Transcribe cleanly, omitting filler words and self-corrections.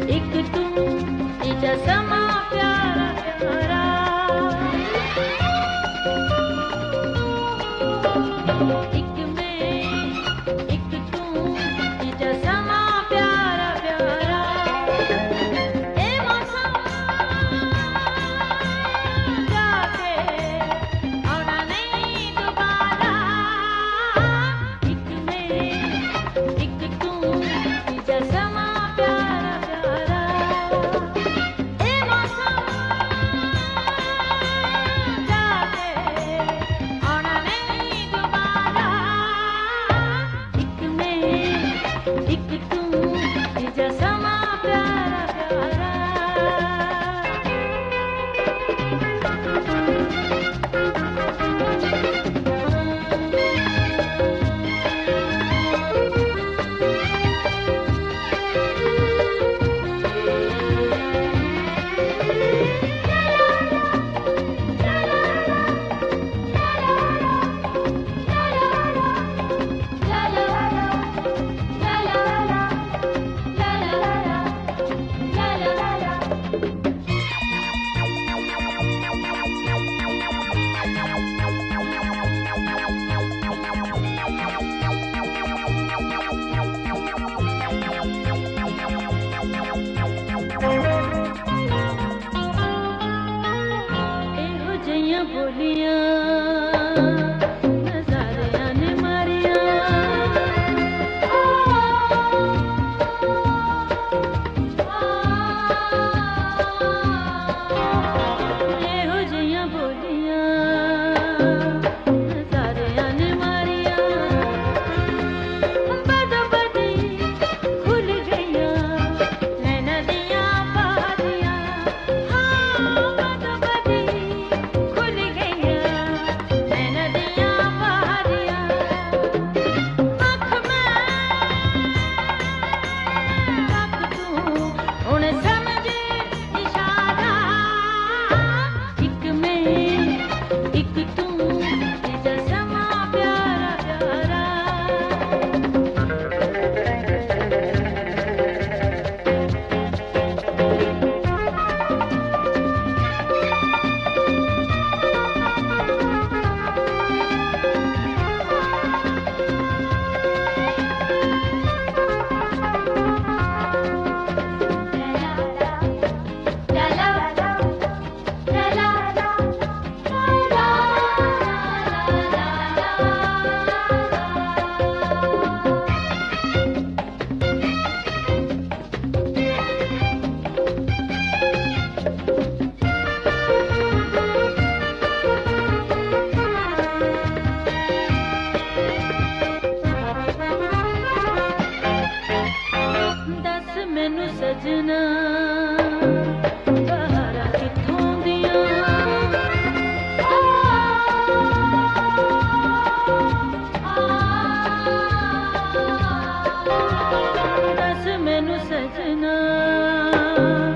ਇੱਕ ਤੂੰ ਤੀਜਾ ਸਮਾਂ ਪਿਆਰਾ ਪਿਆਰਾ, ਇੱਕ ਮੈਂ ਇੱਕ ਤੂੰ ਤੀਜਾ ਸਮਾਂ ਪਿਆਰਾ ਪਿਆਰਾ। ਇਹ ਮੌਸਮ ਜਾ ਕੇ ਆਉਣਾ ਨਹੀਂ ਦੁਬਾਰਾ, ਇੱਕ ਮੈਂ ਇੱਕ ਤੂੰ ਤੀਜਾ ਸਮਾਂ ਪਿਆਰਾ ਪਿਆਰਾ। ਇਹ ਮੌਸਮ ਜਾ ਕੇ ਆਉਣਾ ਨਹੀਂ ਦੁਬਾਰਾ, ਇੱਕ ਮੈਂ ਇੱਕ ਤੂੰ ਤੀਜਾ ਸਮਾਂ ਪਿਆਰਾ ਪਿਆਰਾ। ਇਹੋ ਜਿਹੀਆਂ ਬੋਲੀਆਂ ਨਜ਼ਾਰਿਆਂ ਨੇ ਮਾਰੀਆਂ, ਇਹੋ ਜਿਹੀਆਂ ਬੋਲੀਆਂ ਨਜ਼ਾਰਿਆਂ ਨੇ ਮਾਰੀਆਂ। ਬਦੋ ਬਦੀ ਖੁੱਲ ਗਈਆਂ ਨੈਣਾਂ ਦੀਆਂ ਬਾਰੀਆਂ, ਹਾਂ ਬਦੋ ਬਦੀ ਖੁੱਲ ਗਈਆਂ ਨੈਣਾਂ ਦੀਆਂ ਬਾਰੀਆਂ। ਅੱਖ ਮੈਂ ਅੱਖ ਤੂੰ ਹੁਣ ਸਮਝ ਇਸ਼ਾਰਾ, ਇੱਕ ਮੈਂ ਇੱਕ ਤੂੰ ਤੀਜਾ ਸਮਾਂ ਪਿਆਰਾ ਪਿਆਰਾ। ਦੱਸ ਮੈਨੂੰ ਸਜਣਾ ਬਹਾਰਾਂ ਕਿੱਥੋਂ ਦੀਆਂ, ਦੱਸ ਮੈਨੂੰ ਸਜਣਾ